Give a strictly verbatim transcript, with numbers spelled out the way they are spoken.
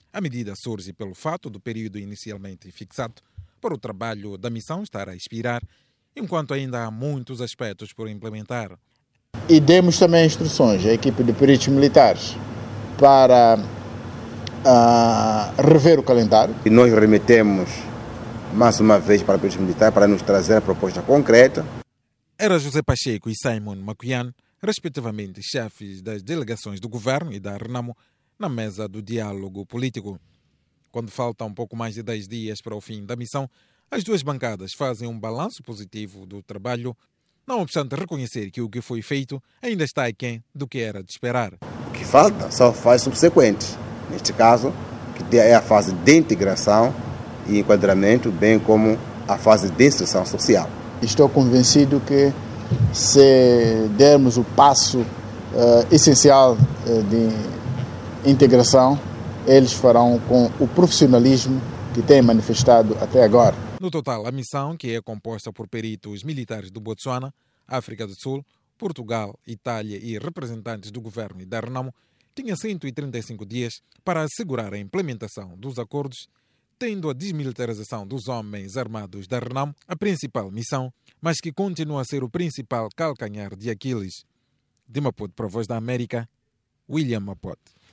A medida surge pelo fato do período inicialmente fixado para o trabalho da missão estar a expirar, enquanto ainda há muitos aspectos por implementar. E demos também instruções à equipe de peritos militares para uh, rever o calendário. E nós remetemos mais uma vez para o peritos militares para nos trazer a proposta concreta. Era José Pacheco e Simon Macuian, respectivamente chefes das delegações do governo e da Renamo, na mesa do diálogo político. Quando faltam um pouco mais de dez dias para o fim da missão, as duas bancadas fazem um balanço positivo do trabalho, não obstante reconhecer que o que foi feito ainda está aquém do que era de esperar. O que falta são fases subsequentes. Neste caso, que é a fase de integração e enquadramento, bem como a fase de inserção social. Estou convencido que se dermos o passo uh, essencial uh, de integração, eles farão com o profissionalismo que têm manifestado até agora. No total, a missão, que é composta por peritos militares do Botsuana, África do Sul, Portugal, Itália e representantes do governo e da Renamo, tinha cento e trinta e cinco dias para assegurar a implementação dos acordos, tendo a desmilitarização dos homens armados da Renamo a principal missão, mas que continua a ser o principal calcanhar de Aquiles. De Maputo para a Voz da América, William Mapote.